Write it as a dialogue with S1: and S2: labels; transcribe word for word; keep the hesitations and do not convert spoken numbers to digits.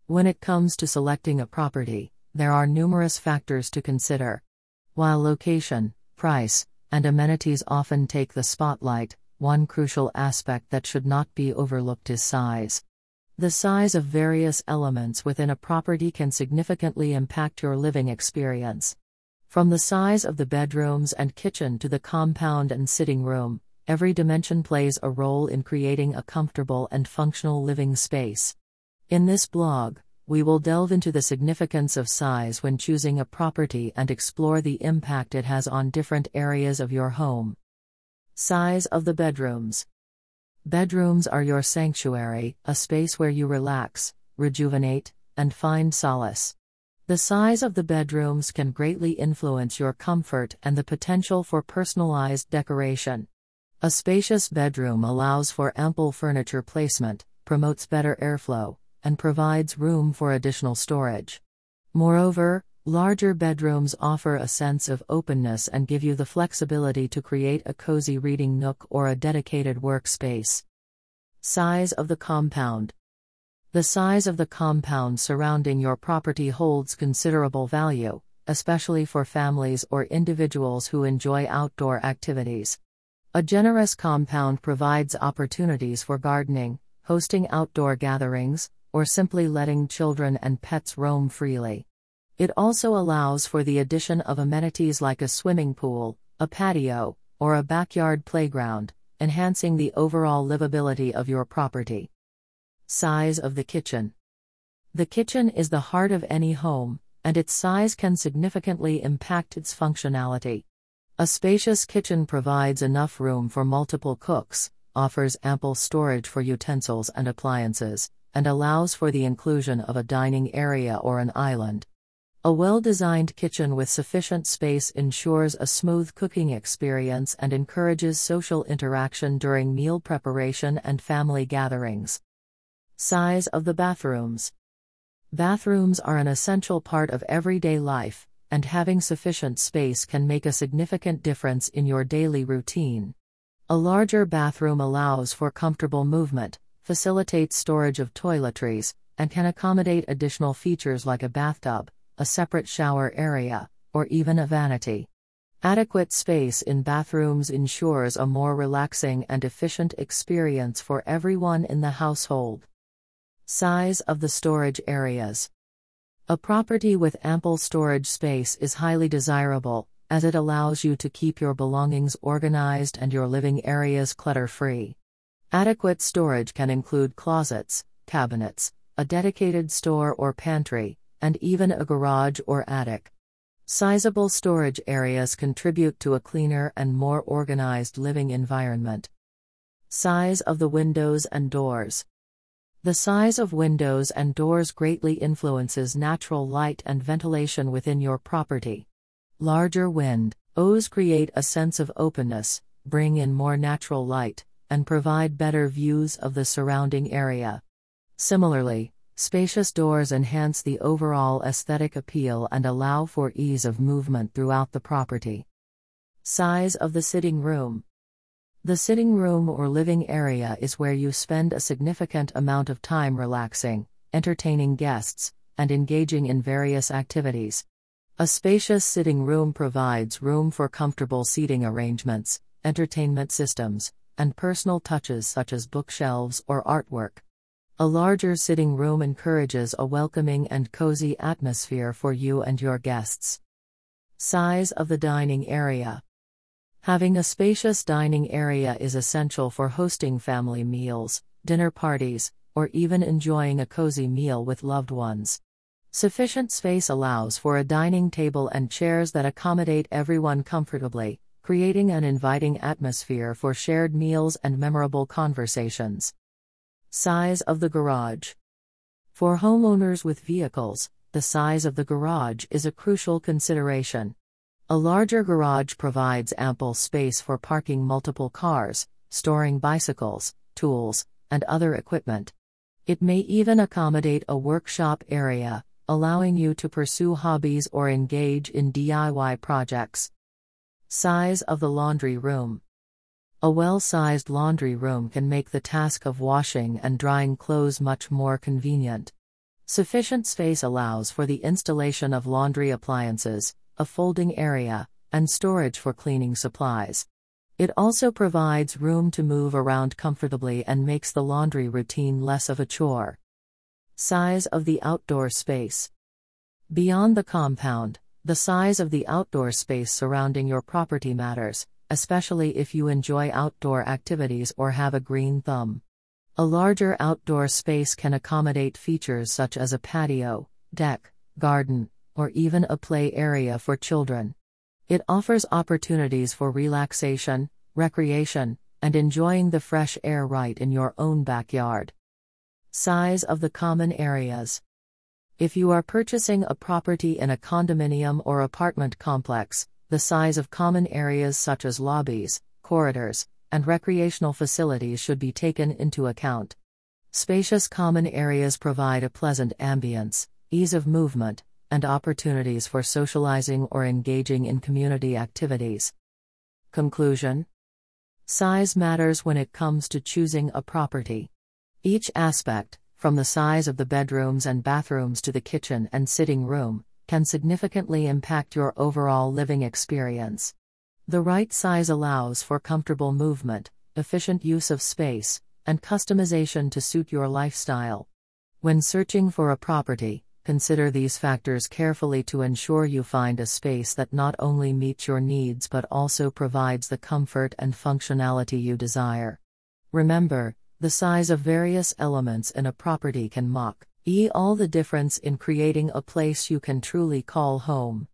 S1: When it comes to selecting a property, there are numerous factors to consider. While location, price, and amenities often take the spotlight, one crucial aspect that should not be overlooked is size. The size of various elements within a property can significantly impact your living experience. From the size of the bedrooms and kitchen to the compound and sitting room, every dimension plays a role in creating a comfortable and functional living space. In this blog, we will delve into the significance of size when choosing a property and explore the impact it has on different areas of your home. Size of the bedrooms. Bedrooms are your sanctuary, a space where you relax, rejuvenate, and find solace. The size of the bedrooms can greatly influence your comfort and the potential for personalized decoration. A spacious bedroom allows for ample furniture placement, promotes better airflow, and provides room for additional storage. Moreover, larger bedrooms offer a sense of openness and give you the flexibility to create a cozy reading nook or a dedicated workspace. Size of the compound. The size of the compound surrounding your property holds considerable value, especially for families or individuals who enjoy outdoor activities. A generous compound provides opportunities for gardening, hosting outdoor gatherings, or simply letting children and pets roam freely. It also allows for the addition of amenities like a swimming pool, a patio, or a backyard playground, enhancing the overall livability of your property. Size of the kitchen. The kitchen is the heart of any home, and its size can significantly impact its functionality. A spacious kitchen provides enough room for multiple cooks, offers ample storage for utensils and appliances, and allows for the inclusion of a dining area or an island. A well-designed kitchen with sufficient space ensures a smooth cooking experience and encourages social interaction during meal preparation and family gatherings. Size of the bathrooms. Bathrooms are an essential part of everyday life, and having sufficient space can make a significant difference in your daily routine. A larger bathroom allows for comfortable movement, facilitates storage of toiletries, and can accommodate additional features like a bathtub, a separate shower area, or even a vanity. Adequate space in bathrooms ensures a more relaxing and efficient experience for everyone in the household. Size of the storage areas. A property with ample storage space is highly desirable, as it allows you to keep your belongings organized and your living areas clutter-free. Adequate storage can include closets, cabinets, a dedicated store or pantry, and even a garage or attic. Sizable storage areas contribute to a cleaner and more organized living environment. Size of the windows and doors. The size of windows and doors greatly influences natural light and ventilation within your property. Larger windows create a sense of openness, bring in more natural light, and provide better views of the surrounding area. Similarly, spacious doors enhance the overall aesthetic appeal and allow for ease of movement throughout the property. Size of the sitting room. The sitting room or living area is where you spend a significant amount of time relaxing, entertaining guests, and engaging in various activities. A spacious sitting room provides room for comfortable seating arrangements, entertainment systems, and personal touches such as bookshelves or artwork. A larger sitting room encourages a welcoming and cozy atmosphere for you and your guests. Size of the dining area. Having a spacious dining area is essential for hosting family meals, dinner parties, or even enjoying a cozy meal with loved ones. Sufficient space allows for a dining table and chairs that accommodate everyone comfortably, creating an inviting atmosphere for shared meals and memorable conversations. Size of the garage. For homeowners with vehicles, the size of the garage is a crucial consideration. A larger garage provides ample space for parking multiple cars, storing bicycles, tools, and other equipment. It may even accommodate a workshop area, allowing you to pursue hobbies or engage in D I Y projects. Size of the laundry room. A well-sized laundry room can make the task of washing and drying clothes much more convenient. Sufficient space allows for the installation of laundry appliances, a folding area, and storage for cleaning supplies. It also provides room to move around comfortably and makes the laundry routine less of a chore. Size of the outdoor space. Beyond the compound, the size of the outdoor space surrounding your property matters, especially if you enjoy outdoor activities or have a green thumb. A larger outdoor space can accommodate features such as a patio, deck, garden, or even a play area for children. It offers opportunities for relaxation, recreation, and enjoying the fresh air right in your own backyard. Size of the common areas. If you are purchasing a property in a condominium or apartment complex, the size of common areas such as lobbies, corridors, and recreational facilities should be taken into account. Spacious common areas provide a pleasant ambience, ease of movement, and opportunities for socializing or engaging in community activities. Conclusion: size matters when it comes to choosing a property. Each aspect, from the size of the bedrooms and bathrooms to the kitchen and sitting room, can significantly impact your overall living experience. The right size allows for comfortable movement, efficient use of space, and customization to suit your lifestyle. When searching for a property, consider these factors carefully to ensure you find a space that not only meets your needs but also provides the comfort and functionality you desire. Remember, the size of various elements in a property can make all the difference in creating a place you can truly call home.